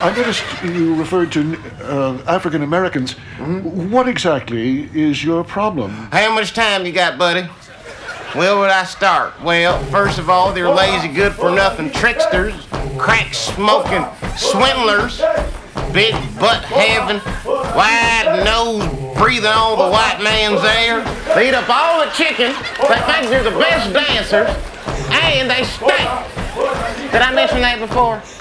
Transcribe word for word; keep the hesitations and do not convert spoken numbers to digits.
I noticed you referred to uh, African Americans. Mm-hmm. What exactly is your problem? How much time you got, buddy? Where would I start? Well, first of all, they're lazy, good-for-nothing tricksters, crack-smoking swindlers, big butt-having, wide-nose, breathing all the white man's air. They eat up all the chicken. They think they're the best dancers, and they stink. Did I mention that before?